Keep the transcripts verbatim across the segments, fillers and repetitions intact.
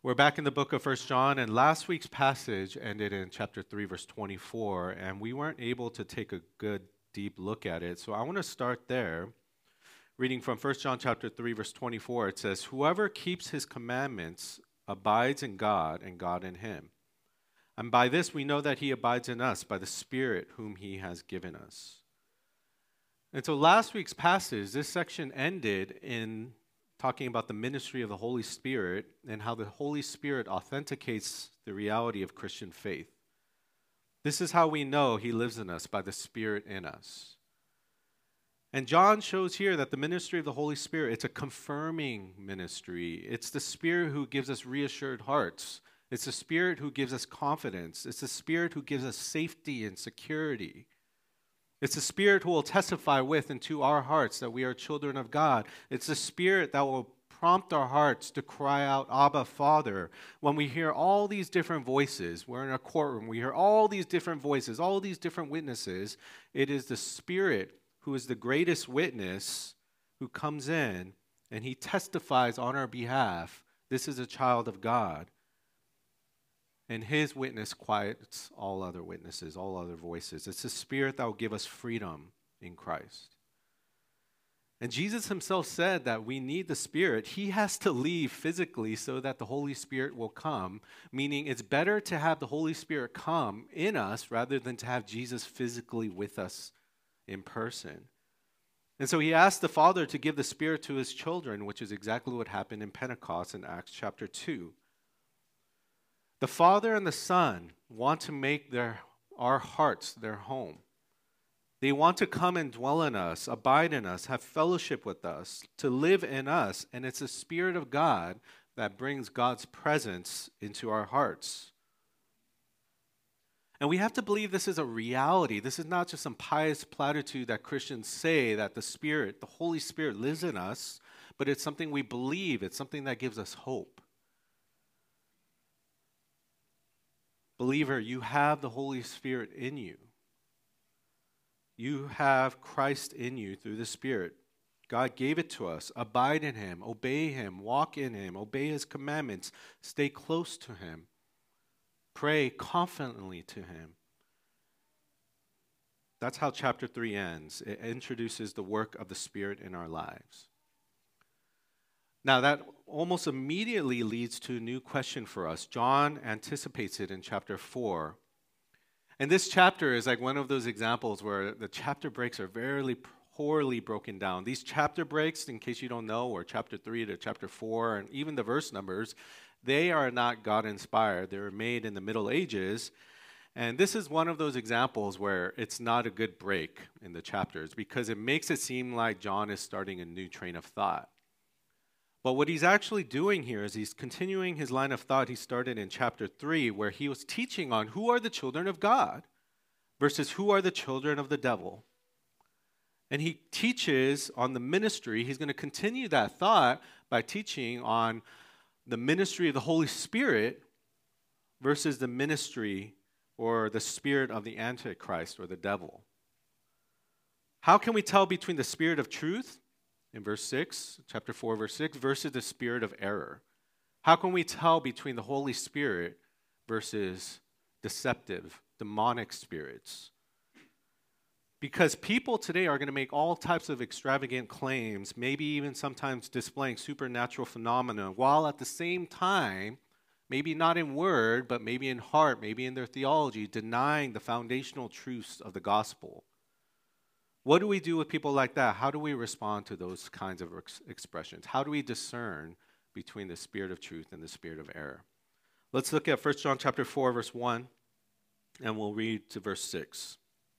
We're back in the book of First John, and last week's passage ended in chapter three, verse twenty-four, and we weren't able to take a good, deep look at it. So I want to start there. Reading from First John chapter three, verse twenty-four, it says, "Whoever keeps his commandments abides in God, and God in him. And by this we know that he abides in us, by the Spirit whom he has given us." And so last week's passage, this section ended in talking about the ministry of the Holy Spirit and how the Holy Spirit authenticates the reality of Christian faith. This is how we know he lives in us, by the Spirit in us. And John shows here that the ministry of the Holy Spirit, it's a confirming ministry. It's the Spirit who gives us reassured hearts. It's the Spirit who gives us confidence. It's the Spirit who gives us safety and security. It's the Spirit who will testify with and to our hearts that we are children of God. It's the Spirit that will prompt our hearts to cry out, "Abba, Father." When we hear all these different voices, we're in a courtroom, we hear all these different voices, all these different witnesses. It is the Spirit who is the greatest witness who comes in and he testifies on our behalf. This is a child of God. And his witness quiets all other witnesses, all other voices. It's the Spirit that will give us freedom in Christ. And Jesus himself said that we need the Spirit. He has to leave physically so that the Holy Spirit will come, meaning it's better to have the Holy Spirit come in us rather than to have Jesus physically with us in person. And so he asked the Father to give the Spirit to his children, which is exactly what happened in Pentecost in Acts chapter two. The Father and the Son want to make their, our hearts their home. They want to come and dwell in us, abide in us, have fellowship with us, to live in us. And it's the Spirit of God that brings God's presence into our hearts. And we have to believe this is a reality. This is not just some pious platitude that Christians say that the Spirit, the Holy Spirit lives in us, but it's something we believe. It's something that gives us hope. Believer, you have the Holy Spirit in you. You have Christ in you through the Spirit. God gave it to us. Abide in him, obey him, walk in him, obey his commandments, stay close to him, pray confidently to him. That's how chapter three ends. It introduces the work of the Spirit in our lives. Now, that almost immediately leads to a new question for us. John anticipates it in chapter four. And this chapter is like one of those examples where the chapter breaks are very poorly broken down. These chapter breaks, in case you don't know, or chapter three to chapter four, and even the verse numbers, they are not God-inspired. They were made in the Middle Ages. And this is one of those examples where it's not a good break in the chapters because it makes it seem like John is starting a new train of thought. But what he's actually doing here is he's continuing his line of thought he started in chapter three, where he was teaching on who are the children of God versus who are the children of the devil. And he teaches on the ministry. He's going to continue that thought by teaching on the ministry of the Holy Spirit versus the ministry or the spirit of the Antichrist or the devil. How can we tell between the spirit of truth in verse six, chapter four, verse six, versus the spirit of error? How can we tell between the Holy Spirit versus deceptive, demonic spirits? Because people today are going to make all types of extravagant claims, maybe even sometimes displaying supernatural phenomena, while at the same time, maybe not in word, but maybe in heart, maybe in their theology, denying the foundational truths of the gospel. What do we do with people like that? How do we respond to those kinds of ex- expressions? How do we discern between the spirit of truth and the spirit of error? Let's look at First John chapter four, verse one, and we'll read to verse six.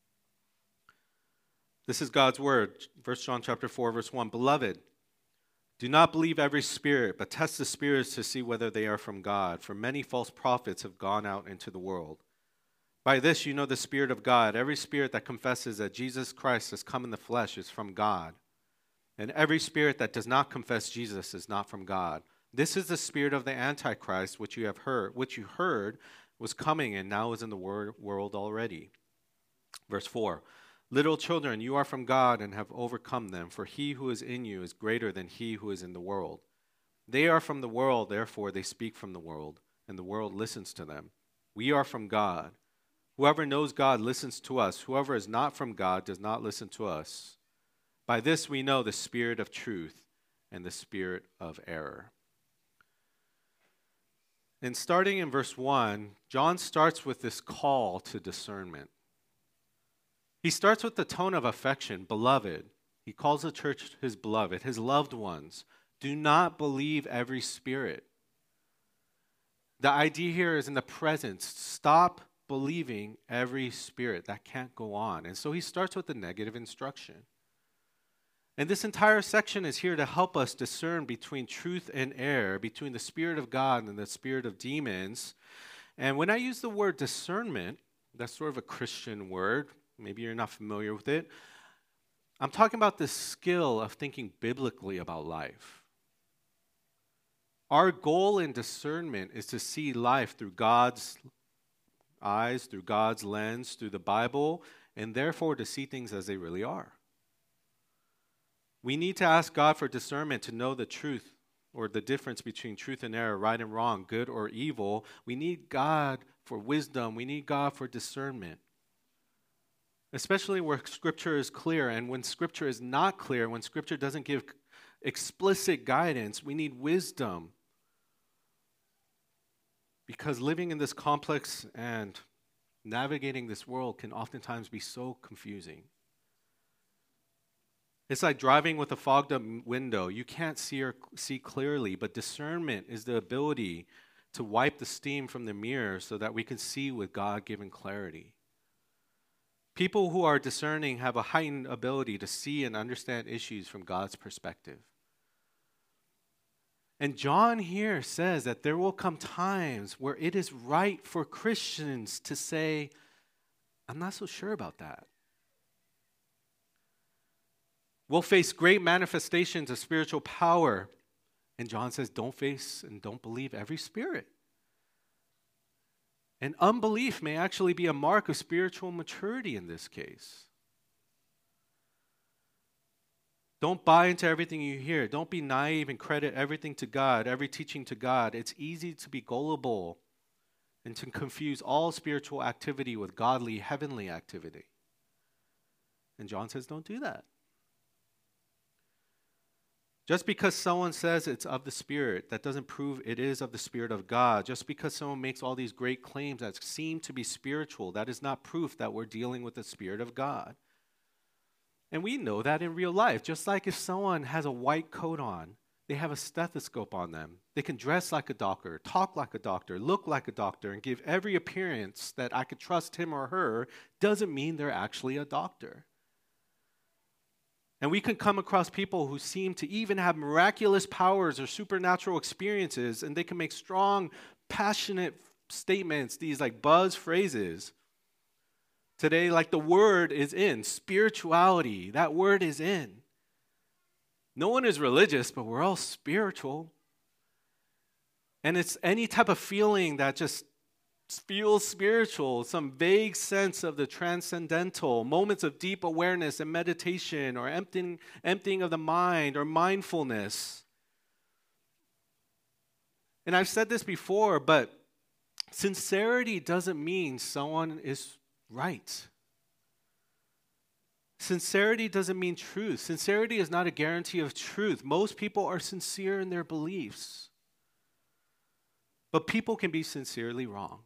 This is God's word. First John chapter four, verse one. "Beloved, do not believe every spirit, but test the spirits to see whether they are from God. For many false prophets have gone out into the world. By this you know the Spirit of God. Every spirit that confesses that Jesus Christ has come in the flesh is from God. And every spirit that does not confess Jesus is not from God. This is the spirit of the Antichrist, which you have heard, which you heard was coming and now is in the wor- world already." Verse four. "Little children, you are from God and have overcome them, for he who is in you is greater than he who is in the world. They are from the world, therefore they speak from the world, and the world listens to them. We are from God. Whoever knows God listens to us. Whoever is not from God does not listen to us. By this we know the spirit of truth and the spirit of error. And starting in verse one, John starts with this call to discernment. He starts with the tone of affection, beloved. He calls the church his beloved, his loved ones. Do not believe every spirit. The idea here is in the present. Stop believing every spirit. That can't go on. And so he starts with the negative instruction. And this entire section is here to help us discern between truth and error, between the spirit of God and the spirit of demons. And when I use the word discernment, that's sort of a Christian word. Maybe you're not familiar with it. I'm talking about the skill of thinking biblically about life. Our goal in discernment is to see life through God's eyes, through God's lens, through the Bible, and therefore to see things as they really are. We need to ask God for discernment to know the truth or the difference between truth and error, right and wrong, good or evil. We need God for wisdom. We need God for discernment. Especially where Scripture is clear, and when Scripture is not clear, when Scripture doesn't give explicit guidance, we need wisdom. Because living in this complex and navigating this world can oftentimes be so confusing. It's like driving with a fogged up window. You can't see or see clearly, but discernment is the ability to wipe the steam from the mirror so that we can see with God-given clarity. People who are discerning have a heightened ability to see and understand issues from God's perspective. And John here says that there will come times where it is right for Christians to say, I'm not so sure about that. We'll face great manifestations of spiritual power. And John says, don't face and don't believe every spirit. And unbelief may actually be a mark of spiritual maturity in this case. Don't buy into everything you hear. Don't be naive and credit everything to God, every teaching to God. It's easy to be gullible and to confuse all spiritual activity with godly, heavenly activity. And John says, don't do that. Just because someone says it's of the Spirit, that doesn't prove it is of the Spirit of God. Just because someone makes all these great claims that seem to be spiritual, that is not proof that we're dealing with the Spirit of God. And we know that in real life. Just like if someone has a white coat on, they have a stethoscope on them. They can dress like a doctor, talk like a doctor, look like a doctor, and give every appearance that I could trust him or her, doesn't mean they're actually a doctor. And we can come across people who seem to even have miraculous powers or supernatural experiences, and they can make strong, passionate statements, these like buzz phrases. Today, like the word is in, spirituality, that word is in. No one is religious, but we're all spiritual. And it's any type of feeling that just feels spiritual, some vague sense of the transcendental, moments of deep awareness and meditation, or emptying, emptying of the mind, or mindfulness. And I've said this before, but sincerity doesn't mean someone is right. Sincerity doesn't mean truth. Sincerity is not a guarantee of truth. Most people are sincere in their beliefs. But people can be sincerely wrong,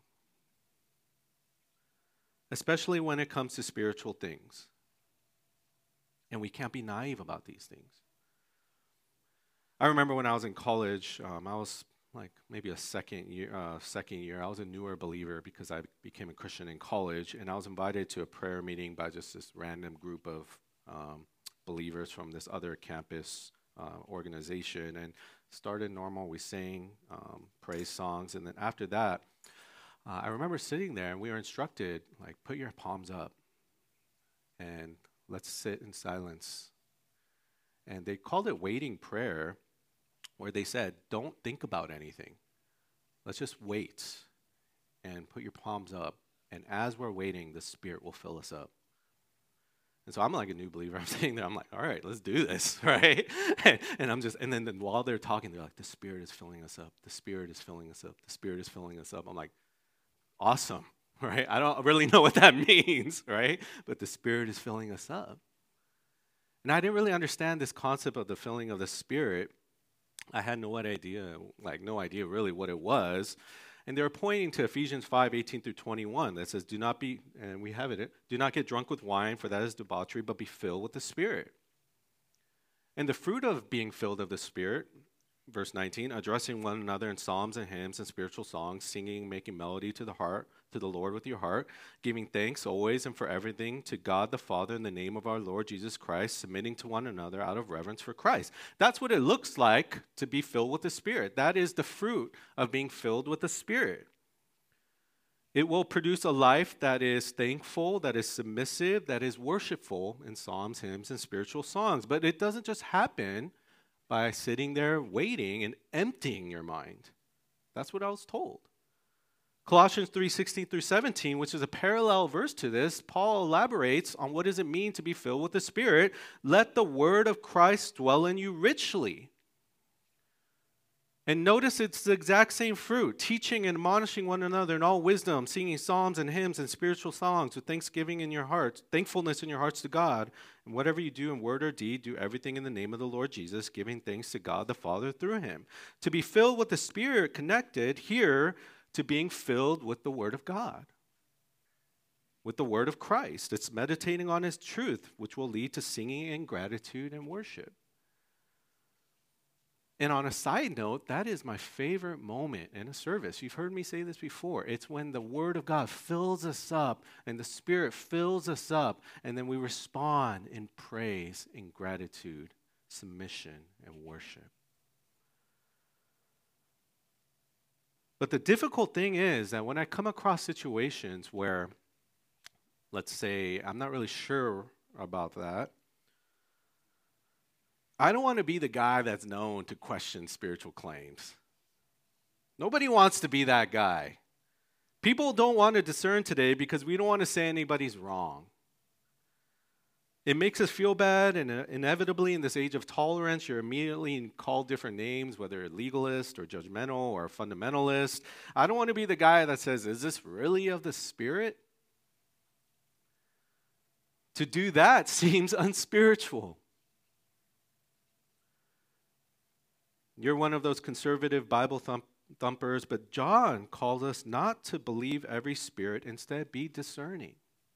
especially when it comes to spiritual things. And we can't be naive about these things. I remember when I was in college, um, I was like maybe a second year, uh, second year. I was a newer believer because I became a Christian in college, and I was invited to a prayer meeting by just this random group of um, believers from this other campus uh, organization. And started normal. We sang um, praise songs, and then after that, uh, I remember sitting there, and we were instructed, like, put your palms up, and let's sit in silence. And they called it waiting prayer, where they said, don't think about anything. Let's just wait and put your palms up. And as we're waiting, the Spirit will fill us up. And so I'm like a new believer. I'm sitting there. I'm like, all right, let's do this, right? And, and I'm just, and then, then while they're talking, they're like, the Spirit is filling us up. The Spirit is filling us up. The Spirit is filling us up. I'm like, awesome, right? I don't really know what that means, right? But the Spirit is filling us up. And I didn't really understand this concept of the filling of the Spirit. I had no idea, like no idea really what it was. And they were pointing to Ephesians five, eighteen through twenty-one that says, do not be, and we have it, do not get drunk with wine, for that is debauchery, but be filled with the Spirit. And the fruit of being filled of the Spirit, verse nineteen, addressing one another in psalms and hymns and spiritual songs, singing, making melody to the heart, to the Lord with your heart, giving thanks always and for everything to God the Father in the name of our Lord Jesus Christ, submitting to one another out of reverence for Christ. That's what it looks like to be filled with the Spirit. That is the fruit of being filled with the Spirit. It will produce a life that is thankful, that is submissive, that is worshipful in psalms, hymns, and spiritual songs. But it doesn't just happen by sitting there waiting and emptying your mind. That's what I was told. Colossians three, sixteen through seventeen, which is a parallel verse to this, Paul elaborates on what does it mean to be filled with the Spirit. Let the word of Christ dwell in you richly. And notice it's the exact same fruit, teaching and admonishing one another in all wisdom, singing psalms and hymns and spiritual songs with thanksgiving in your hearts, thankfulness in your hearts to God. And whatever you do in word or deed, do everything in the name of the Lord Jesus, giving thanks to God the Father through him. To be filled with the Spirit connected here to being filled with the Word of God, with the Word of Christ. It's meditating on his truth, which will lead to singing and gratitude and worship. And on a side note, that is my favorite moment in a service. You've heard me say this before. It's when the Word of God fills us up and the Spirit fills us up, and then we respond in praise, in gratitude, submission, and worship. But the difficult thing is that when I come across situations where, let's say, I'm not really sure about that, I don't want to be the guy that's known to question spiritual claims. Nobody wants to be that guy. People don't want to discern today because we don't want to say anybody's wrong. It makes us feel bad, and uh, inevitably in this age of tolerance, you're immediately called different names, whether legalist or judgmental or fundamentalist. I don't want to be the guy that says, is this really of the Spirit? To do that seems unspiritual. You're one of those conservative Bible thump- thumpers, but John calls us not to believe every spirit, instead be discerning.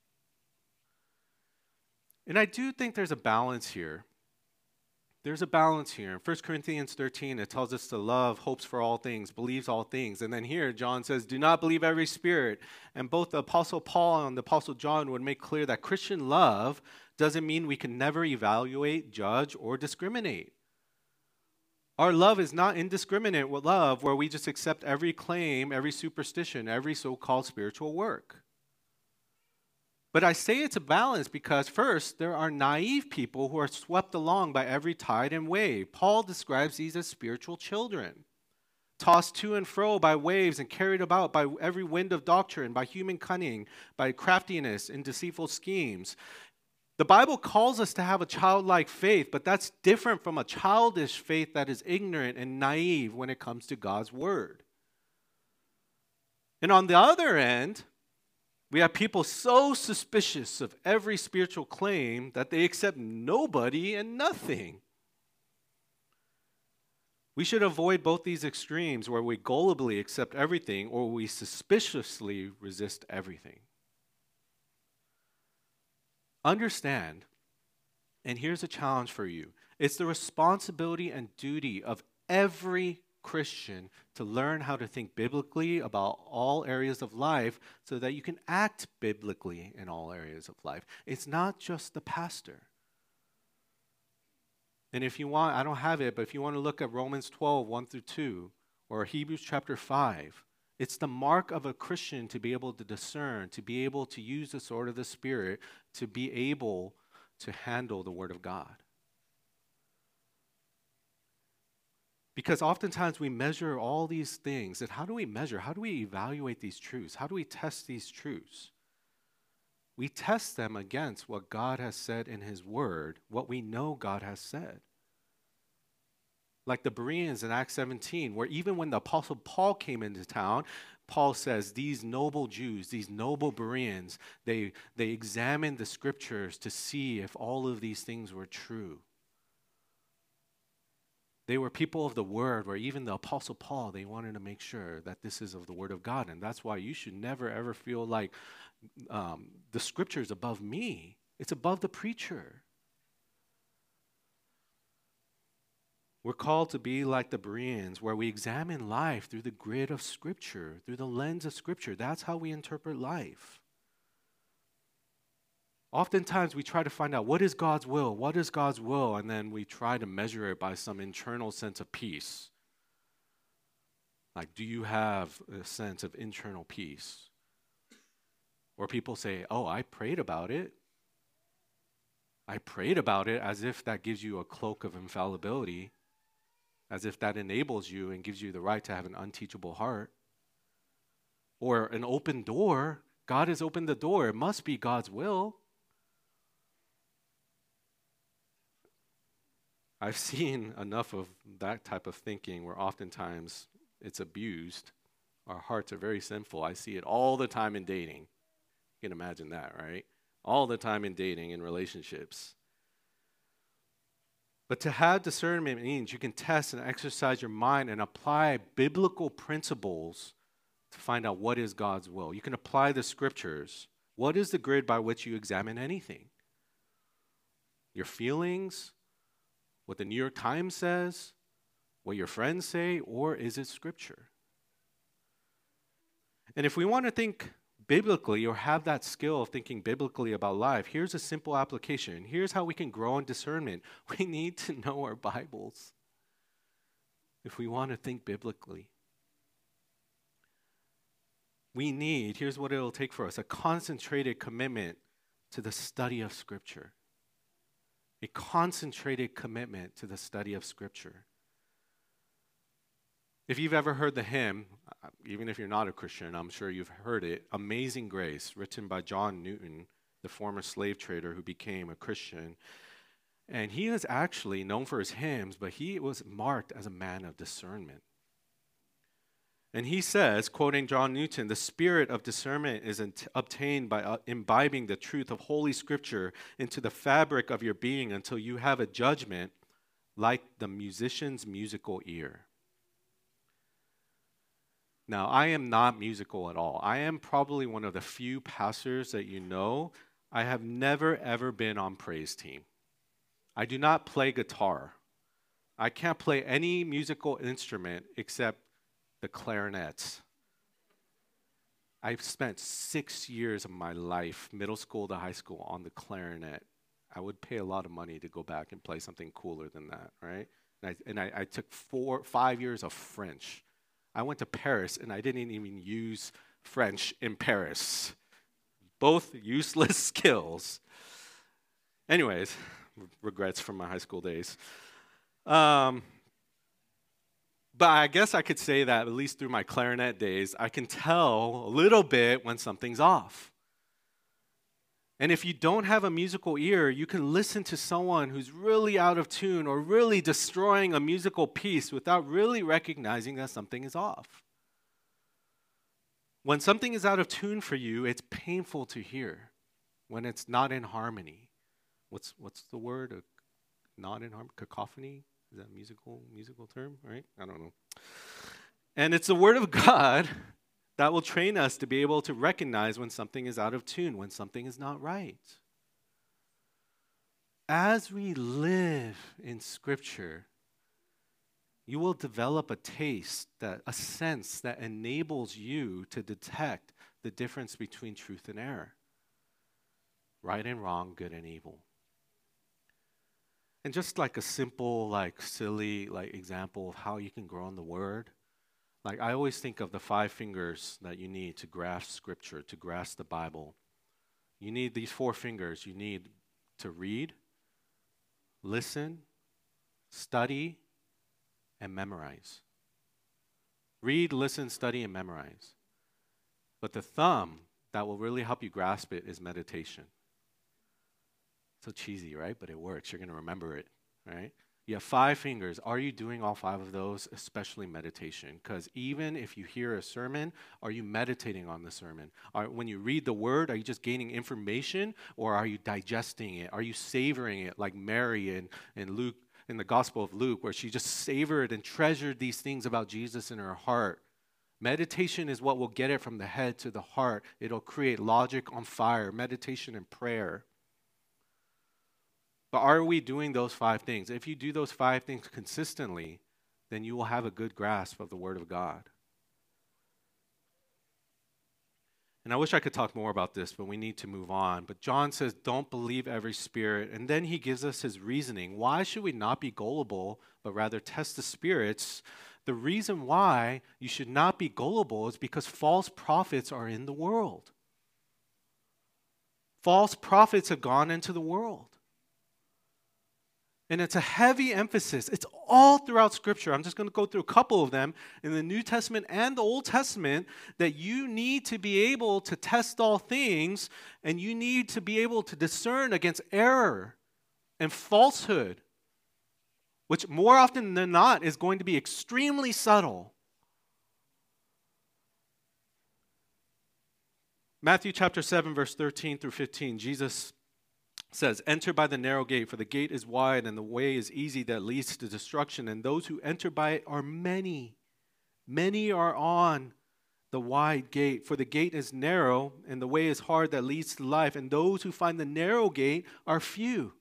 And I do think there's a balance here. There's a balance here. In First Corinthians thirteen, it tells us to love, hopes for all things, believes all things. And then here, John says, do not believe every spirit. And both the Apostle Paul and the Apostle John would make clear that Christian love doesn't mean we can never evaluate, judge, or discriminate. Our love is not indiscriminate with love where we just accept every claim, every superstition, every so-called spiritual work. But I say it's a balance because first, there are naive people who are swept along by every tide and wave. Paul describes these as spiritual children, tossed to and fro by waves and carried about by every wind of doctrine, by human cunning, by craftiness and deceitful schemes. The Bible calls us to have a childlike faith, but that's different from a childish faith that is ignorant and naive when it comes to God's word. And on the other end, we have people so suspicious of every spiritual claim that they accept nobody and nothing. We should avoid both these extremes where we gullibly accept everything or we suspiciously resist everything. Understand, and here's a challenge for you. It's the responsibility and duty of every Christian to learn how to think biblically about all areas of life so that you can act biblically in all areas of life. It's not just the pastor. And if you want, I don't have it, but if you want to look at Romans twelve, one through two, or Hebrews chapter five, it's the mark of a Christian to be able to discern, to be able to use the sword of the Spirit, to be able to handle the Word of God. Because oftentimes we measure all these things, and how do we measure? How do we evaluate these truths? How do we test these truths? We test them against what God has said in his word, what we know God has said. Like the Bereans in Acts seventeen, where even when the Apostle Paul came into town, Paul says these noble Jews, these noble Bereans, they, they examined the scriptures to see if all of these things were true. They were people of the word, where even the Apostle Paul, they wanted to make sure that this is of the word of God. And that's why you should never, ever feel like um, the scripture is above me. It's above the preacher. We're called to be like the Bereans, where we examine life through the grid of Scripture, through the lens of Scripture. That's how we interpret life. Oftentimes we try to find out what is God's will, what is God's will, and then we try to measure it by some internal sense of peace. Like, do you have a sense of internal peace? Or people say, oh, I prayed about it. I prayed about it, as if that gives you a cloak of infallibility, as if that enables you and gives you the right to have an unteachable heart. Or an open door. God has opened the door. It must be God's will. I've seen enough of that type of thinking where oftentimes it's abused. Our hearts are very sinful. I see it all the time in dating. You can imagine that, right? All the time in dating and relationships. But to have discernment means you can test and exercise your mind and apply biblical principles to find out what is God's will. You can apply the scriptures. What is the grid by which you examine anything? Your feelings? What the New York Times says? What your friends say? Or is it scripture? And if we want to think biblically, or have that skill of thinking biblically about life, here's a simple application. Here's how we can grow in discernment. We need to know our Bibles if we want to think biblically. We need, here's what it'll take for us, a concentrated commitment to the study of Scripture. A concentrated commitment to the study of Scripture. If you've ever heard the hymn, even if you're not a Christian, I'm sure you've heard it, Amazing Grace, written by John Newton, the former slave trader who became a Christian. And he is actually known for his hymns, but he was marked as a man of discernment. And he says, quoting John Newton, the spirit of discernment is int- obtained by uh, imbibing the truth of Holy Scripture into the fabric of your being until you have a judgment like the musician's musical ear. Now, I am not musical at all. I am probably one of the few pastors that you know. I have never, ever been on praise team. I do not play guitar. I can't play any musical instrument except the clarinets. I've spent six years of my life, middle school to high school, on the clarinet. I would pay a lot of money to go back and play something cooler than that, right? And I, and I, I took four, five years of French. I went to Paris, and I didn't even use French in Paris. Both useless skills. Anyways, regrets from my high school days. Um, but I guess I could say that, at least through my clarinet days, I can tell a little bit when something's off. And if you don't have a musical ear, you can listen to someone who's really out of tune or really destroying a musical piece without really recognizing that something is off. When something is out of tune for you, it's painful to hear when it's not in harmony. What's what's the word? A not in harmony? Cacophony? Is that a musical, musical term, right? I don't know. And it's the word of God that will train us to be able to recognize when something is out of tune, when something is not right. As we live in Scripture, you will develop a taste, that a sense that enables you to detect the difference between truth and error, right and wrong, good and evil. And just like a simple, like silly, like example of how you can grow in the Word. Like, I always think of the five fingers that you need to grasp Scripture, to grasp the Bible. You need these four fingers. You need to read, listen, study, and memorize. Read, listen, study, and memorize. But the thumb, that will really help you grasp it is meditation. So cheesy, right? But it works. You're going to remember it, right? You have five fingers. Are you doing all five of those, especially meditation? Because even if you hear a sermon, are you meditating on the sermon? Are, when you read the word, are you just gaining information, or are you digesting it? Are you savoring it like Mary in, in Luke, in the Gospel of Luke, where she just savored and treasured these things about Jesus in her heart? Meditation is what will get it from the head to the heart. It'll create logic on fire, meditation and prayer. But are we doing those five things? If you do those five things consistently, then you will have a good grasp of the Word of God. And I wish I could talk more about this, but we need to move on. But John says, don't believe every spirit. And then he gives us his reasoning. Why should we not be gullible, but rather test the spirits? The reason why you should not be gullible is because false prophets are in the world. False prophets have gone into the world. And it's a heavy emphasis. It's all throughout Scripture. I'm just going to go through a couple of them in the New Testament and the Old Testament, that you need to be able to test all things, and you need to be able to discern against error and falsehood, which more often than not is going to be extremely subtle. Matthew chapter seven, verse thirteen through fifteen, Jesus says, enter by the narrow gate, for the gate is wide and the way is easy that leads to destruction, and those who enter by it are many. Many are on the wide gate, for the gate is narrow and the way is hard that leads to life, and those who find the narrow gate are few.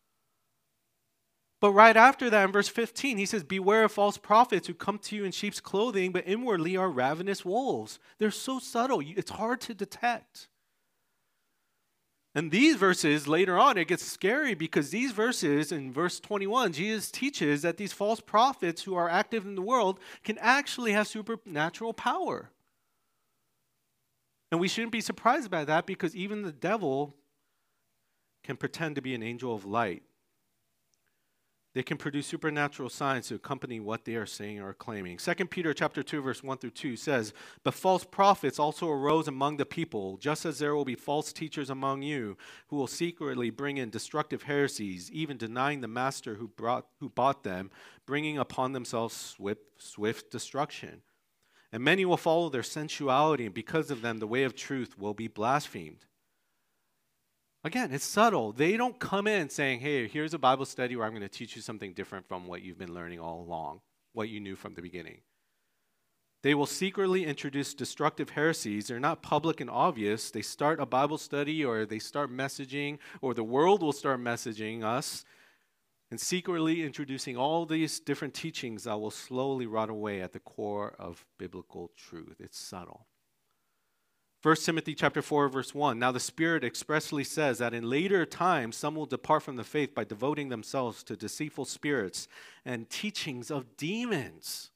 But right after that, in verse fifteen, he says, beware of false prophets who come to you in sheep's clothing, but inwardly are ravenous wolves. They're so subtle, it's hard to detect. And these verses, later on, it gets scary, because these verses, in verse twenty-one, Jesus teaches that these false prophets who are active in the world can actually have supernatural power. And we shouldn't be surprised by that, because even the devil can pretend to be an angel of light. They can produce supernatural signs to accompany what they are saying or claiming. Second Peter chapter two, verse one through two says, but false prophets also arose among the people, just as there will be false teachers among you, who will secretly bring in destructive heresies, even denying the master who brought who bought them, bringing upon themselves swift, swift destruction. And many will follow their sensuality, and because of them the way of truth will be blasphemed. Again, it's subtle. They don't come in saying, hey, here's a Bible study where I'm going to teach you something different from what you've been learning all along, what you knew from the beginning. They will secretly introduce destructive heresies. They're not public and obvious. They start a Bible study, or they start messaging, or the world will start messaging us, and secretly introducing all these different teachings that will slowly rot away at the core of biblical truth. It's subtle. First Timothy chapter four, verse one, now the Spirit expressly says that in later times some will depart from the faith by devoting themselves to deceitful spirits and teachings of demons.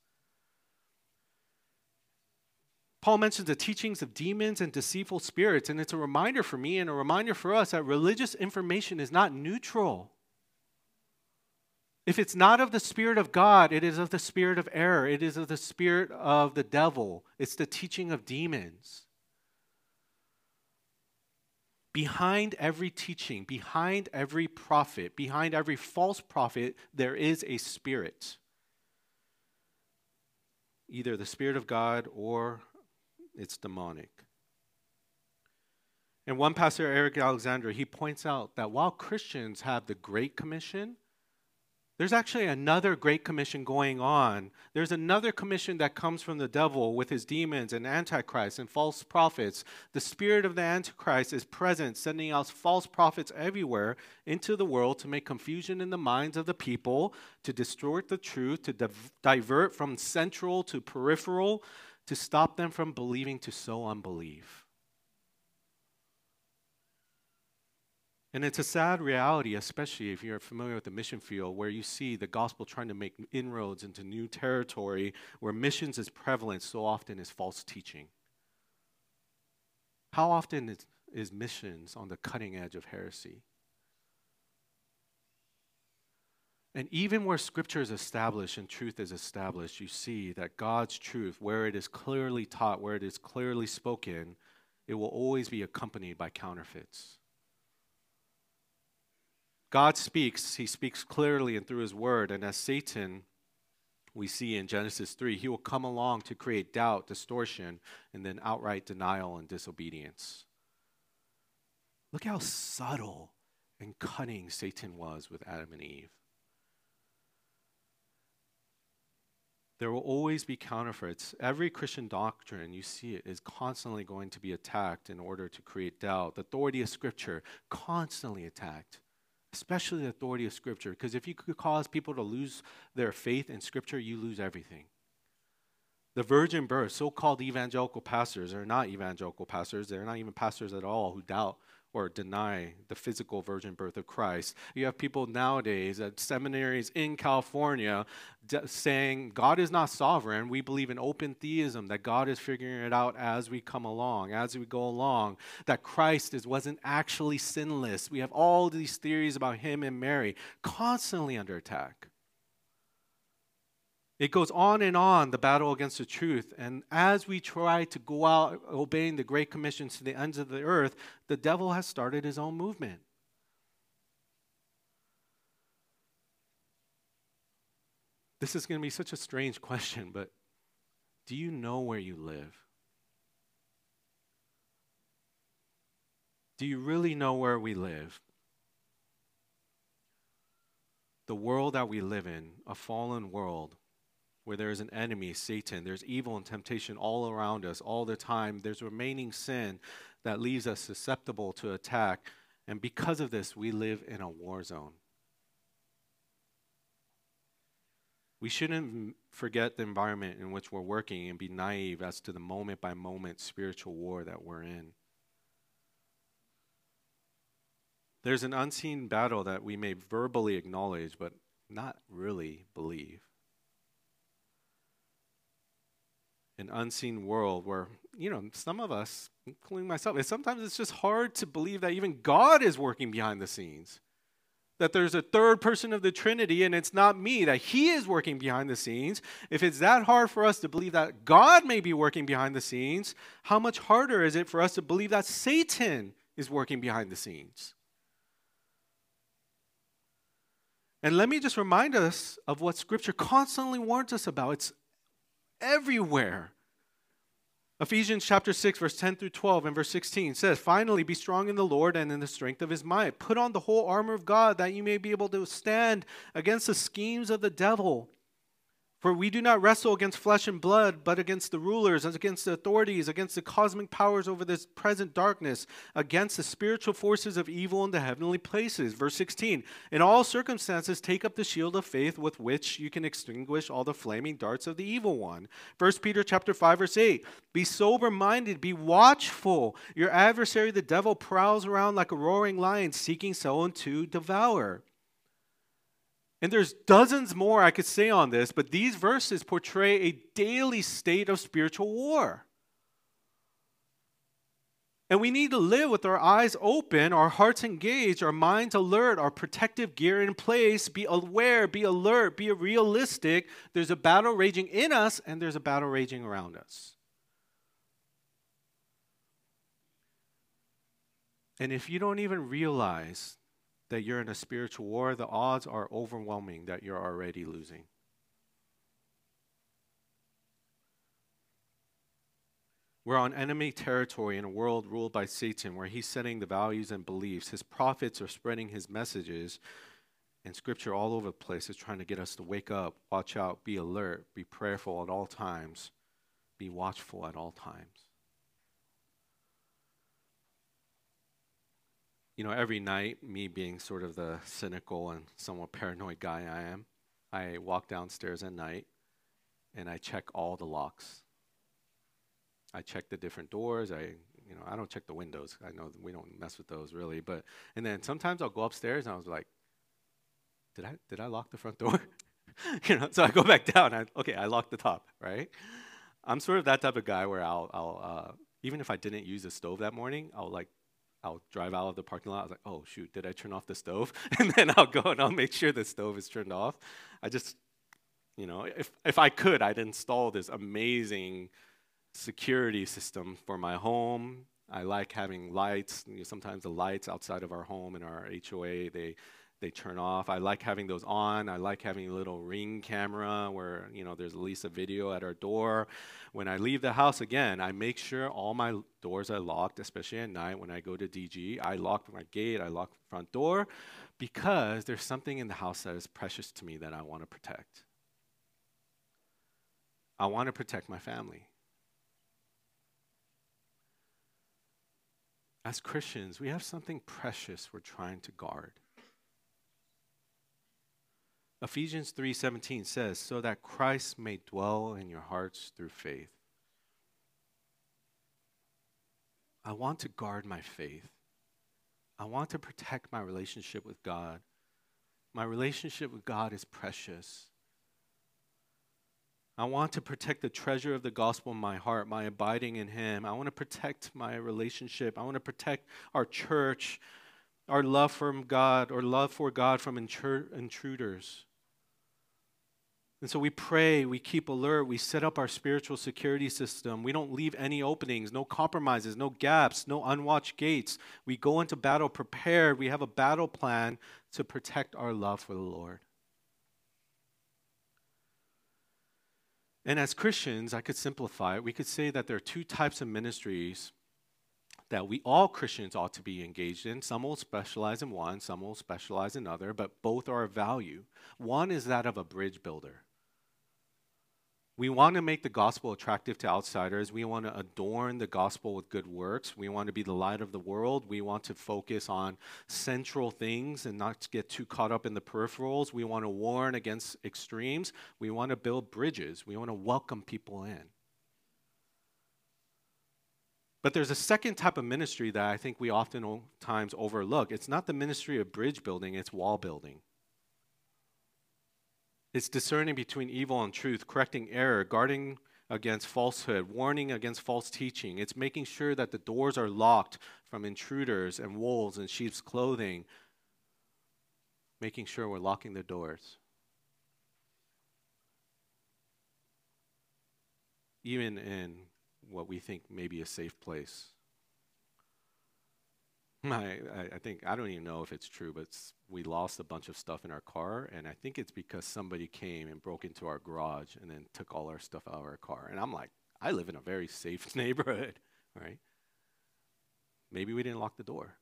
Paul mentions the teachings of demons and deceitful spirits, and it's a reminder for me and a reminder for us that religious information is not neutral. If it's not of the Spirit of God, it is of the spirit of error. It is of the spirit of the devil. It's the teaching of demons. Behind every teaching, behind every prophet, behind every false prophet, there is a spirit. Either the Spirit of God or it's demonic. And one pastor, Eric Alexander, he points out that while Christians have the Great Commission, there's actually another Great Commission going on. There's another commission that comes from the devil with his demons and Antichrist and false prophets. The spirit of the Antichrist is present, sending out false prophets everywhere into the world to make confusion in the minds of the people, to distort the truth, to div- divert from central to peripheral, to stop them from believing, to sow unbelief. And it's a sad reality, especially if you're familiar with the mission field, where you see the gospel trying to make inroads into new territory, where missions is prevalent so often is false teaching. How often is, is missions on the cutting edge of heresy? And even where Scripture is established and truth is established, you see that God's truth, where it is clearly taught, where it is clearly spoken, it will always be accompanied by counterfeits. God speaks, he speaks clearly and through his word, and as Satan, we see in Genesis three, he will come along to create doubt, distortion, and then outright denial and disobedience. Look how subtle and cunning Satan was with Adam and Eve. There will always be counterfeits. Every Christian doctrine, you see it, is constantly going to be attacked in order to create doubt. The authority of Scripture, constantly attacked, especially the authority of Scripture, because if you could cause people to lose their faith in Scripture, you lose everything. The virgin birth, so-called evangelical pastors, are not evangelical pastors. They're not even pastors at all who doubt or deny the physical virgin birth of Christ. You have people nowadays at seminaries in California d- saying God is not sovereign. We believe in open theism, that God is figuring it out as we come along, as we go along, that Christ is, wasn't actually sinless. We have all these theories about him and Mary, constantly under attack. It goes on and on, the battle against the truth. And as we try to go out obeying the Great Commission to the ends of the earth, the devil has started his own movement. This is going to be such a strange question, but do you know where you live? Do you really know where we live? The world that we live in, a fallen world, where there is an enemy, Satan, there's evil and temptation all around us all the time. There's remaining sin that leaves us susceptible to attack. And because of this, we live in a war zone. We shouldn't forget the environment in which we're working and be naive as to the moment-by-moment spiritual war that we're in. There's an unseen battle that we may verbally acknowledge, but not really believe. An unseen world where, you know, some of us, including myself, and sometimes it's just hard to believe that even God is working behind the scenes. That there's a third person of the Trinity and it's not me, that he is working behind the scenes. If it's that hard for us to believe that God may be working behind the scenes, how much harder is it for us to believe that Satan is working behind the scenes? And let me just remind us of what Scripture constantly warns us about. It's everywhere. Ephesians chapter six, verse ten through twelve and verse sixteen says, "Finally, be strong in the Lord and in the strength of his might. Put on the whole armor of God that you may be able to stand against the schemes of the devil. For we do not wrestle against flesh and blood, but against the rulers, against the authorities, against the cosmic powers over this present darkness, against the spiritual forces of evil in the heavenly places." Verse sixteen, "In all circumstances take up the shield of faith with which you can extinguish all the flaming darts of the evil one." First Peter chapter five, verse eight, "Be sober-minded, be watchful. Your adversary the devil prowls around like a roaring lion, seeking someone to devour." And there's dozens more I could say on this, but these verses portray a daily state of spiritual war. And we need to live with our eyes open, our hearts engaged, our minds alert, our protective gear in place. Be aware, be alert, be realistic. There's a battle raging in us, and there's a battle raging around us. And if you don't even realize that you're in a spiritual war, the odds are overwhelming that you're already losing. We're on enemy territory in a world ruled by Satan, where he's setting the values and beliefs. His prophets are spreading his messages, and Scripture all over the place is trying to get us to wake up, watch out, be alert, be prayerful at all times, be watchful at all times. You know, every night, me being sort of the cynical and somewhat paranoid guy I am, I walk downstairs at night and I check all the locks. I check the different doors. I, you know, I don't check the windows. I know we don't mess with those really, but and then sometimes I'll go upstairs and I was like, did I did I lock the front door? You know, so I go back down. I, okay, I locked the top, right? I'm sort of that type of guy where I'll I'll uh, even if I didn't use the stove that morning, I'll like. I'll drive out of the parking lot. I was like, oh, shoot, did I turn off the stove? And then I'll go and I'll make sure the stove is turned off. I just, you know, if, if I could, I'd install this amazing security system for my home. I like having lights. You know, sometimes the lights outside of our home and our H O A, they they turn off. I like having those on. I like having a little Ring camera where, you know, there's at least a video at our door. When I leave the house, again, I make sure all my doors are locked, especially at night when I go to D G. I lock my gate, I lock the front door, because there's something in the house that is precious to me that I want to protect. I want to protect my family. As Christians, we have something precious we're trying to guard. Ephesians three seventeen says, so that Christ may dwell in your hearts through faith. I want to guard my faith. I want to protect my relationship with God. My relationship with God is precious. I want to protect the treasure of the gospel in my heart, my abiding in Him. I want to protect my relationship. I want to protect our church, our love from God, or love for God from intru- intruders. And so we pray, we keep alert, we set up our spiritual security system. We don't leave any openings, no compromises, no gaps, no unwatched gates. We go into battle prepared. We have a battle plan to protect our love for the Lord. And as Christians, I could simplify it. We could say that there are two types of ministries that we all Christians ought to be engaged in. Some will specialize in one, some will specialize in other, but both are of value. One is that of a bridge builder. We want to make the gospel attractive to outsiders. We want to adorn the gospel with good works. We want to be the light of the world. We want to focus on central things and not get too caught up in the peripherals. We want to warn against extremes. We want to build bridges. We want to welcome people in. But there's a second type of ministry that I think we oftentimes overlook. It's not the ministry of bridge building, it's wall building. It's discerning between evil and truth, correcting error, guarding against falsehood, warning against false teaching. It's making sure that the doors are locked from intruders and wolves in sheep's clothing, making sure we're locking the doors. Even in what we think may be a safe place. I, I think, I don't even know if it's true, but it's, we lost a bunch of stuff in our car, and I think it's because somebody came and broke into our garage and then took all our stuff out of our car. And I'm like, I live in a very safe neighborhood, right? Maybe we didn't lock the door.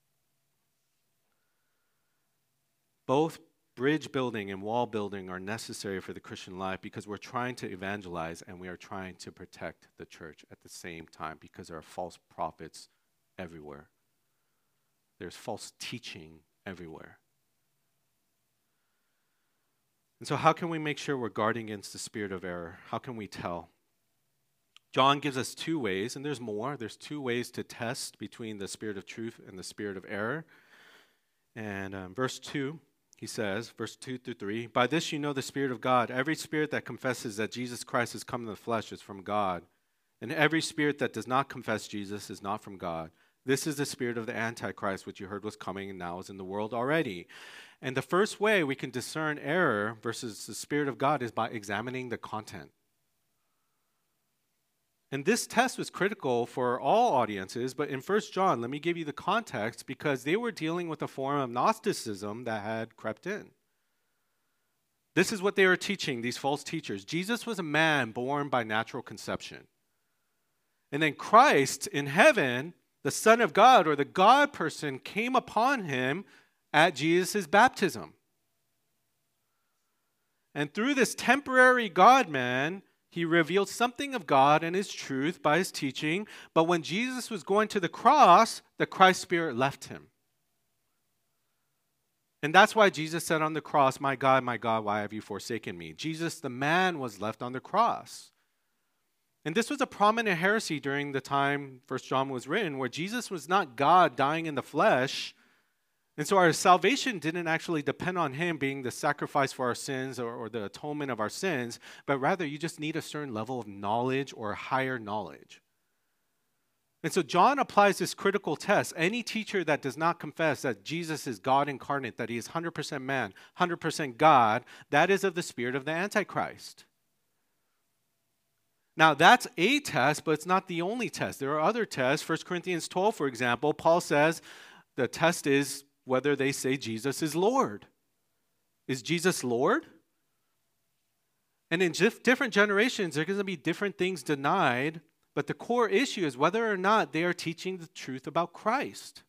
Both bridge building and wall building are necessary for the Christian life because we're trying to evangelize and we are trying to protect the church at the same time because there are false prophets everywhere. There's false teaching everywhere. And so how can we make sure we're guarding against the spirit of error? How can we tell? John gives us two ways, and there's more. There's two ways to test between the spirit of truth and the spirit of error. And um, verse two, he says, verse two through three, by this you know the Spirit of God. Every spirit that confesses that Jesus Christ has come in the flesh is from God. And every spirit that does not confess Jesus is not from God. This is the spirit of the Antichrist, which you heard was coming and now is in the world already. And the first way we can discern error versus the Spirit of God is by examining the content. And this test was critical for all audiences, but in First John, let me give you the context because they were dealing with a form of Gnosticism that had crept in. This is what they were teaching, these false teachers. Jesus was a man born by natural conception. And then Christ in heaven, the Son of God or the God person, came upon him at Jesus' baptism. And through this temporary God-man, he revealed something of God and his truth by his teaching. But when Jesus was going to the cross, the Christ Spirit left him. And that's why Jesus said on the cross, my God, my God, why have you forsaken me? Jesus, the man, was left on the cross. And this was a prominent heresy during the time First John was written, where Jesus was not God dying in the flesh. And so our salvation didn't actually depend on him being the sacrifice for our sins or, or the atonement of our sins, but rather you just need a certain level of knowledge or higher knowledge. And so John applies this critical test. Any teacher that does not confess that Jesus is God incarnate, that he is one hundred percent man, one hundred percent God, that is of the spirit of the Antichrist. Now, that's a test, but it's not the only test. There are other tests. First Corinthians twelve, for example, Paul says the test is whether they say Jesus is Lord. Is Jesus Lord? And in dif- different generations, there are going to be different things denied, but the core issue is whether or not they are teaching the truth about Christ.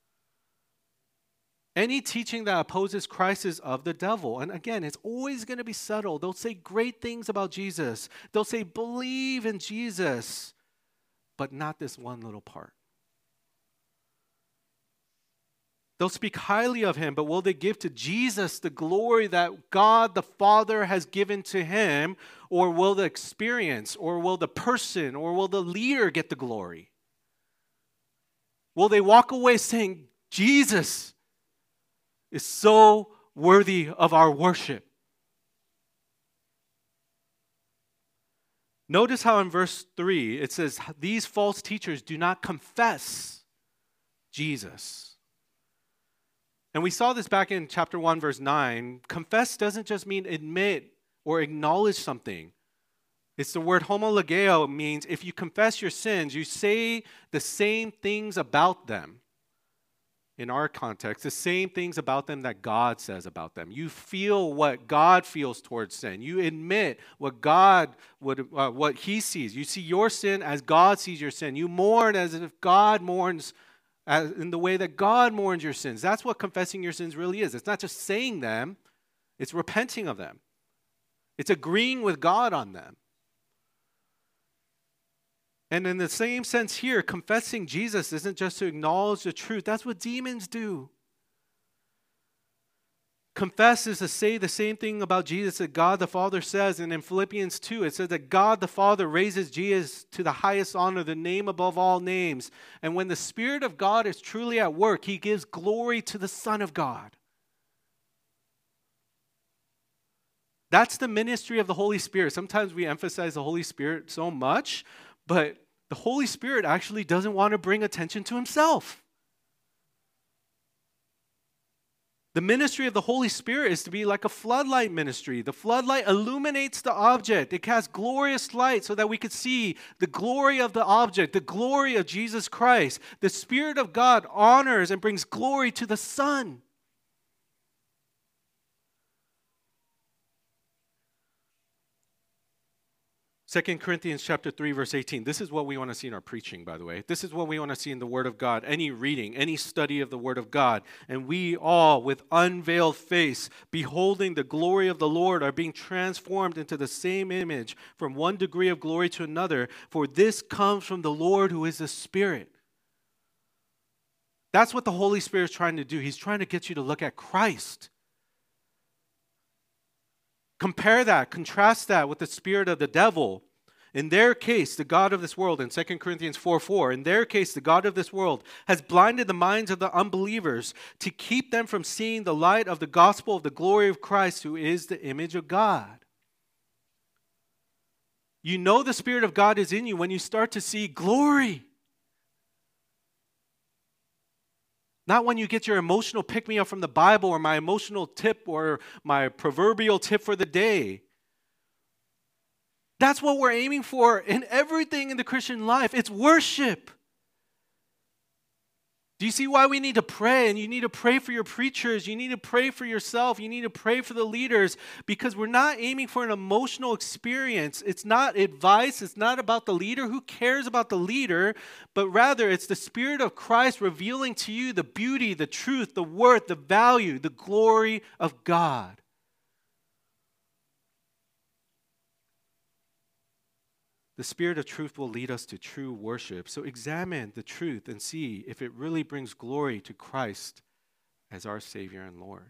Any teaching that opposes Christ is of the devil. And again, it's always going to be subtle. They'll say great things about Jesus. They'll say, believe in Jesus, but not this one little part. They'll speak highly of him, but will they give to Jesus the glory that God the Father has given to him? Or will the experience, or will the person, or will the leader get the glory? Will they walk away saying, Jesus is so worthy of our worship? Notice how in verse three it says, these false teachers do not confess Jesus. And we saw this back in chapter one, verse nine. Confess doesn't just mean admit or acknowledge something. It's the word homologeo. It means if you confess your sins, you say the same things about them. In our context, the same things about them that God says about them. You feel what God feels towards sin. You admit what God would, uh, what He sees. You see your sin as God sees your sin. You mourn as if God mourns, as in the way that God mourns your sins. That's what confessing your sins really is. It's not just saying them; it's repenting of them. It's agreeing with God on them. And in the same sense here, confessing Jesus isn't just to acknowledge the truth. That's what demons do. Confess is to say the same thing about Jesus that God the Father says. And in Philippians two, it says that God the Father raises Jesus to the highest honor, the name above all names. And when the Spirit of God is truly at work, He gives glory to the Son of God. That's the ministry of the Holy Spirit. Sometimes we emphasize the Holy Spirit so much, but the Holy Spirit actually doesn't want to bring attention to Himself. The ministry of the Holy Spirit is to be like a floodlight ministry. The floodlight illuminates the object. It casts glorious light so that we could see the glory of the object, the glory of Jesus Christ. The Spirit of God honors and brings glory to the Son. Second Corinthians chapter three, verse eighteen. This is what we want to see in our preaching, by the way. This is what we want to see in the Word of God, any reading, any study of the Word of God. And we all, with unveiled face, beholding the glory of the Lord, are being transformed into the same image from one degree of glory to another. For this comes from the Lord who is the Spirit. That's what the Holy Spirit is trying to do. He's trying to get you to look at Christ. Compare that, contrast that with the spirit of the devil. In their case, the God of this world, in Second Corinthians four four, in their case, the God of this world has blinded the minds of the unbelievers to keep them from seeing the light of the gospel of the glory of Christ, who is the image of God. You know the Spirit of God is in you when you start to see glory. Not when you get your emotional pick-me-up from the Bible or my emotional tip or my proverbial tip for the day. That's what we're aiming for in everything in the Christian life. It's worship. Do you see why we need to pray? And you need to pray for your preachers. You need to pray for yourself. You need to pray for the leaders, because we're not aiming for an emotional experience. It's not advice. It's not about the leader. Who cares about the leader? But rather, it's the Spirit of Christ revealing to you the beauty, the truth, the worth, the value, the glory of God. The Spirit of truth will lead us to true worship. So examine the truth and see if it really brings glory to Christ as our Savior and Lord.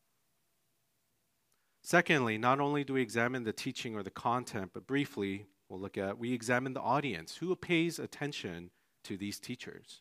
Secondly, not only do we examine the teaching or the content, but briefly, we'll look at, we examine the audience. Who pays attention to these teachers?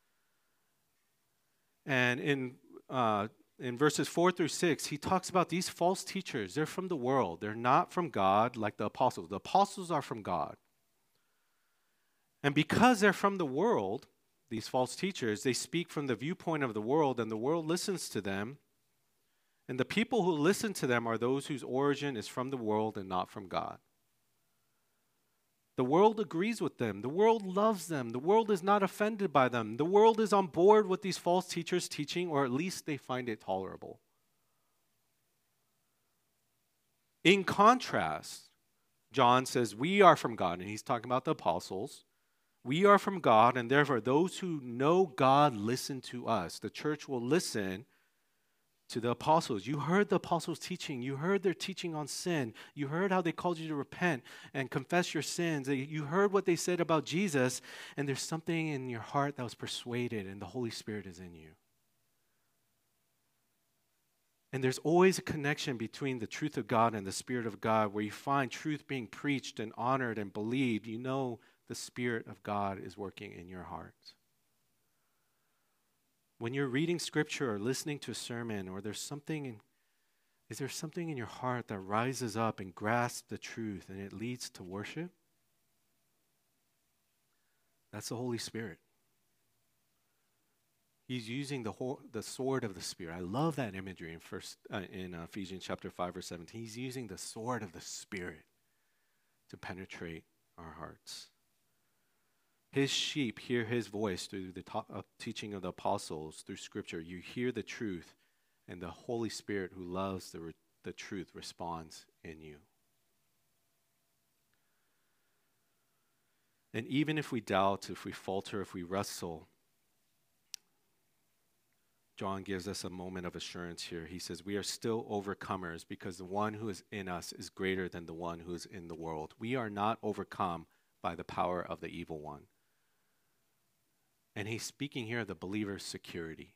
And in uh, in verses four through six, he talks about these false teachers. They're from the world. They're not from God like the apostles. The apostles are from God. And because they're from the world, these false teachers, they speak from the viewpoint of the world, and the world listens to them. And the people who listen to them are those whose origin is from the world and not from God. The world agrees with them. The world loves them. The world is not offended by them. The world is on board with these false teachers' teaching, or at least they find it tolerable. In contrast, John says, we are from God, and he's talking about the apostles. We are from God, and therefore those who know God listen to us. The church will listen to the apostles. You heard the apostles' teaching. You heard their teaching on sin. You heard how they called you to repent and confess your sins. You heard what they said about Jesus, and there's something in your heart that was persuaded, and the Holy Spirit is in you. And there's always a connection between the truth of God and the Spirit of God, where you find truth being preached and honored and believed. You know the Spirit of God is working in your heart. When you're reading scripture or listening to a sermon, or there's something in, is there something in your heart that rises up and grasps the truth and it leads to worship? That's the Holy Spirit. He's using the whole, the sword of the Spirit. I love that imagery in first uh, in uh, Ephesians chapter five verse seventeen. He's using the sword of the Spirit to penetrate our hearts. His sheep hear his voice through the to- uh, teaching of the apostles, through Scripture. You hear the truth, and the Holy Spirit who loves the, re- the truth responds in you. And even if we doubt, if we falter, if we wrestle, John gives us a moment of assurance here. He says, we are still overcomers because the one who is in us is greater than the one who is in the world. We are not overcome by the power of the evil one. And he's speaking here of the believer's security.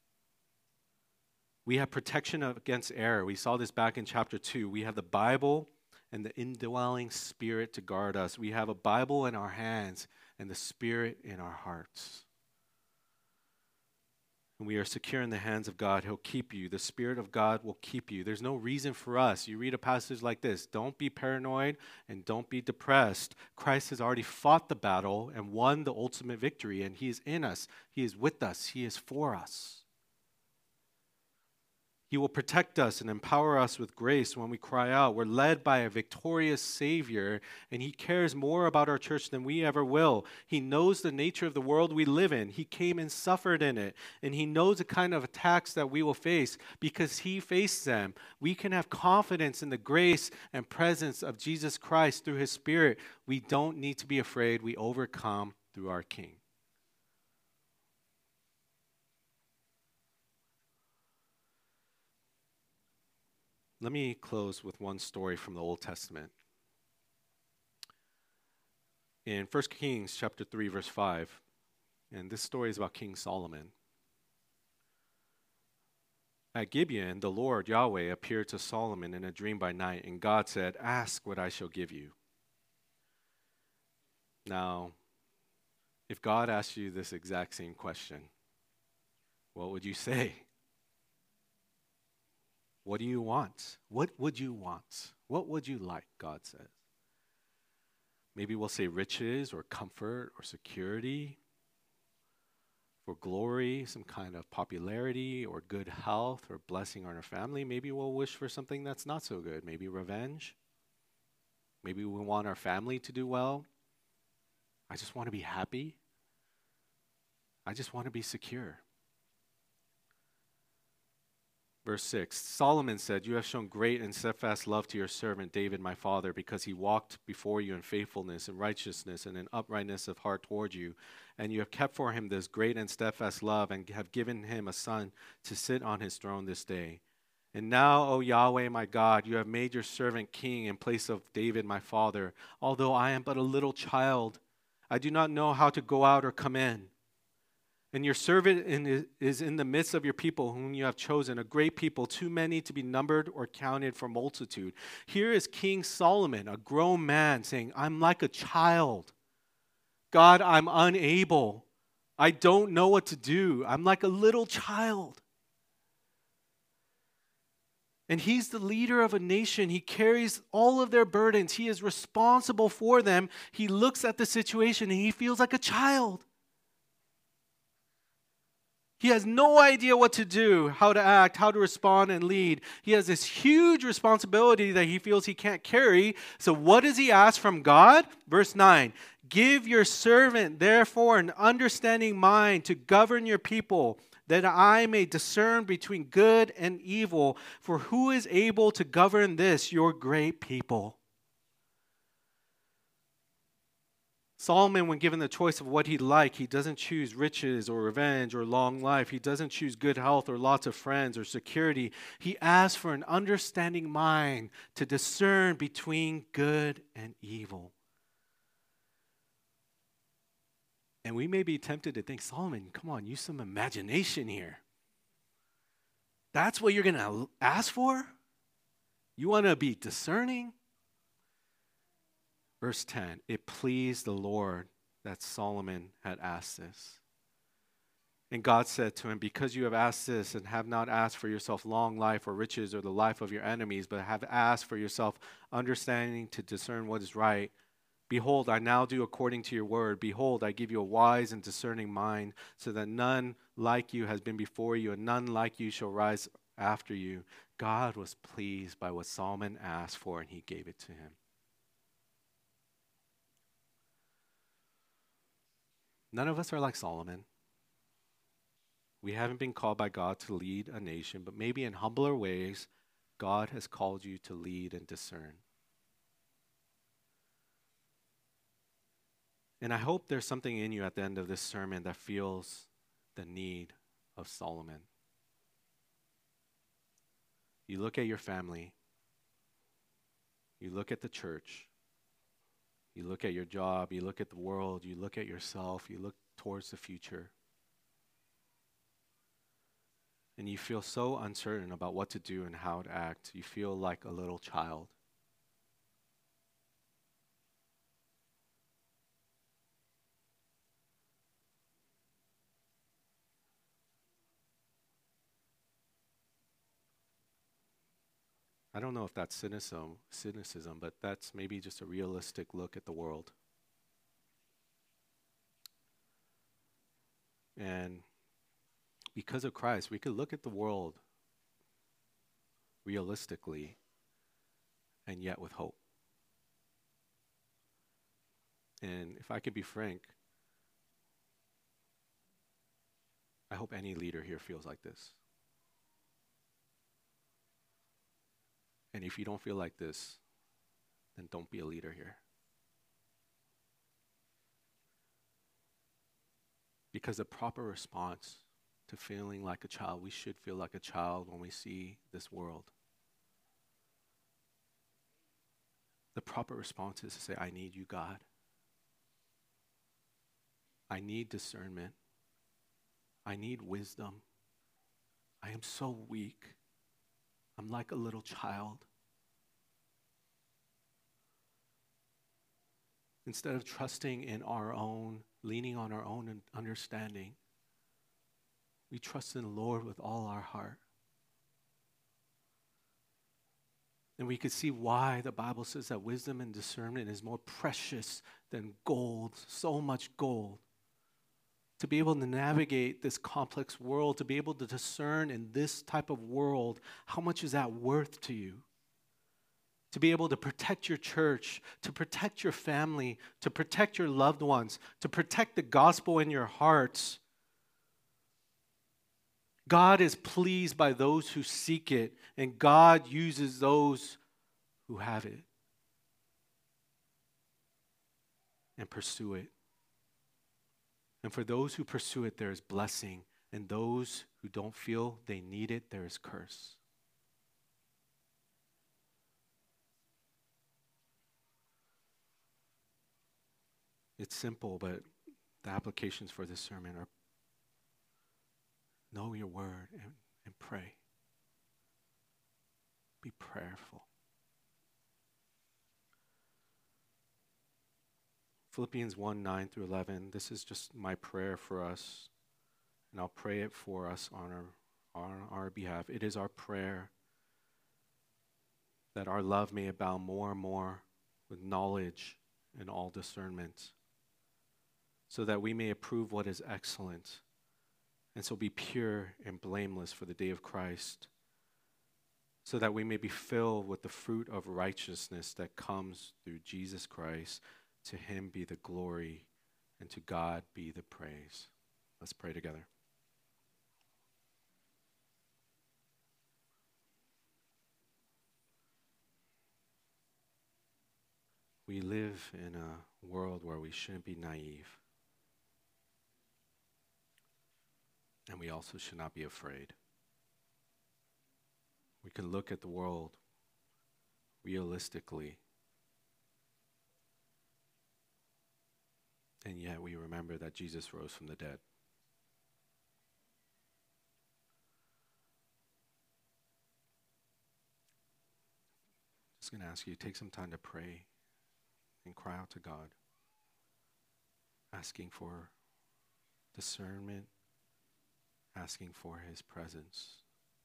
We have protection against error. We saw this back in chapter two. We have the Bible and the indwelling Spirit to guard us. We have a Bible in our hands and the Spirit in our hearts. And we are secure in the hands of God. He'll keep you. The Spirit of God will keep you. There's no reason for us. You read a passage like this. Don't be paranoid and don't be depressed. Christ has already fought the battle and won the ultimate victory, and he is in us. He is with us. He is for us. He will protect us and empower us with grace when we cry out. We're led by a victorious Savior, and he cares more about our church than we ever will. He knows the nature of the world we live in. He came and suffered in it, and he knows the kind of attacks that we will face because he faced them. We can have confidence in the grace and presence of Jesus Christ through his Spirit. We don't need to be afraid. We overcome through our King. Let me close with one story from the Old Testament. In First Kings chapter three, verse five, and this story is about King Solomon. At Gibeon, the Lord, Yahweh, appeared to Solomon in a dream by night, and God said, "Ask what I shall give you." Now, if God asked you this exact same question, what would you say? What do you want? What would you want? What would you like, God says? Maybe we'll say riches or comfort or security, for glory, some kind of popularity or good health or blessing on our family. Maybe we'll wish for something that's not so good. Maybe revenge. Maybe we want our family to do well. I just want to be happy. I just want to be secure. Verse six, Solomon said, "You have shown great and steadfast love to your servant David, my father, because he walked before you in faithfulness and righteousness and in uprightness of heart toward you. And you have kept for him this great and steadfast love and have given him a son to sit on his throne this day. And now, O Yahweh, my God, you have made your servant king in place of David, my father. Although I am but a little child, I do not know how to go out or come in. And your servant in, is in the midst of your people whom you have chosen, a great people, too many to be numbered or counted for multitude." Here is King Solomon, a grown man, saying, "I'm like a child. God, I'm unable. I don't know what to do. I'm like a little child." And he's the leader of a nation. He carries all of their burdens. He is responsible for them. He looks at the situation and he feels like a child. He has no idea what to do, how to act, how to respond and lead. He has this huge responsibility that he feels he can't carry. So what does he ask from God? Verse nine, give your servant, therefore, an understanding mind to govern your people, that I may discern between good and evil. For who is able to govern this, your great people? Solomon, when given the choice of what he'd like, he doesn't choose riches or revenge or long life. He doesn't choose good health or lots of friends or security. He asks for an understanding mind to discern between good and evil. And we may be tempted to think, Solomon, come on, use some imagination here. That's what you're going to ask for? You want to be discerning? Verse ten, it pleased the Lord that Solomon had asked this. And God said to him, because you have asked this and have not asked for yourself long life or riches or the life of your enemies, but have asked for yourself understanding to discern what is right, behold, I now do according to your word. Behold, I give you a wise and discerning mind, so that none like you has been before you, and none like you shall rise after you. God was pleased by what Solomon asked for, and he gave it to him. None of us are like Solomon. We haven't been called by God to lead a nation, but maybe in humbler ways, God has called you to lead and discern. And I hope there's something in you at the end of this sermon that feels the need of Solomon. You look at your family, you look at the church, you look at your job, you look at the world, you look at yourself, you look towards the future. And you feel so uncertain about what to do and how to act. You feel like a little child. I don't know if that's cynicism, cynicism, but that's maybe just a realistic look at the world. And because of Christ, we could look at the world realistically and yet with hope. And if I could be frank, I hope any leader here feels like this. And if you don't feel like this, then don't be a leader here. Because the proper response to feeling like a child, we should feel like a child when we see this world. The proper response is to say, I need you, God. I need discernment. I need wisdom. I am so weak. I'm like a little child. Instead of trusting in our own, leaning on our own understanding, we trust in the Lord with all our heart. And we could see why the Bible says that wisdom and discernment is more precious than gold, so much gold. To be able to navigate this complex world, to be able to discern in this type of world, how much is that worth to you? To be able to protect your church, to protect your family, to protect your loved ones, to protect the gospel in your hearts. God is pleased by those who seek it, and God uses those who have it and pursue it. And for those who pursue it, there is blessing. And those who don't feel they need it, there is curse. It's simple, but the applications for this sermon are know your word and, and pray. Be prayerful. Philippians one, nine through eleven, this is just my prayer for us, and I'll pray it for us on our, on our behalf. It is our prayer that our love may abound more and more with knowledge and all discernment, so that we may approve what is excellent, And so be pure and blameless for the day of Christ, so that we may be filled with the fruit of righteousness that comes through Jesus Christ. To him be the glory, and to God be the praise. Let's pray together. We live in a world where we shouldn't be naive. And we also should not be afraid. We can look at the world realistically, and yet we remember that Jesus rose from the dead. Just going to ask you to take some time to pray and cry out to God, asking for discernment, asking for his presence.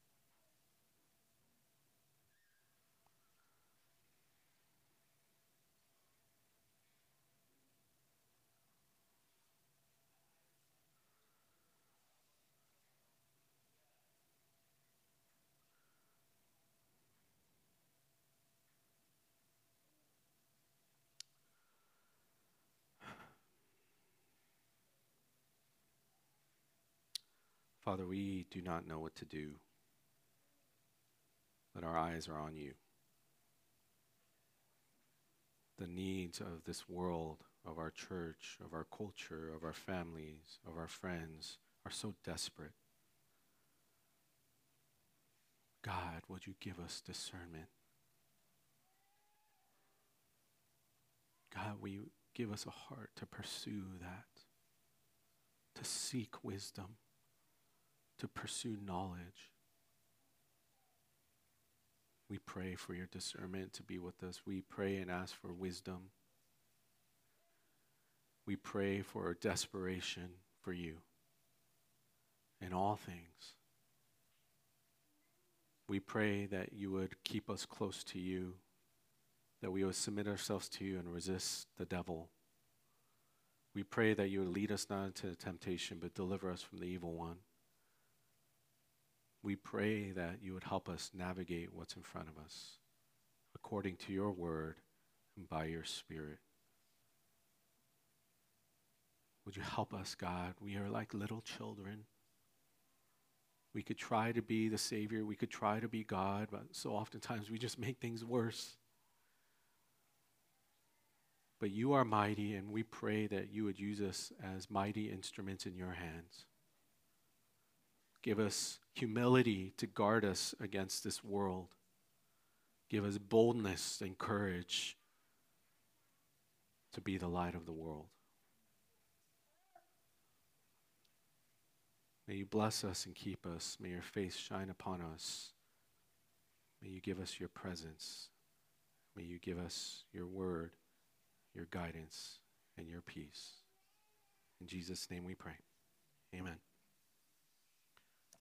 Father, we do not know what to do, but our eyes are on you. The needs of this world, of our church, of our culture, of our families, of our friends are so desperate. God, would you give us discernment? God, will you give us a heart to pursue that, to seek wisdom, to pursue knowledge. We pray for your discernment to be with us. We pray and ask for wisdom. We pray for a desperation for you in all things. We pray that you would keep us close to you, that we would submit ourselves to you and resist the devil. We pray that you would lead us not into temptation, but deliver us from the evil one. We pray that you would help us navigate what's in front of us according to your word and by your Spirit. Would you help us, God? We are like little children. We could try to be the Savior. We could try to be God, but so oftentimes we just make things worse. But you are mighty, and we pray that you would use us as mighty instruments in your hands. Give us humility to guard us against this world. Give us boldness and courage to be the light of the world. May you bless us and keep us. May your face shine upon us. May you give us your presence. May you give us your word, your guidance, and your peace. In Jesus' name we pray.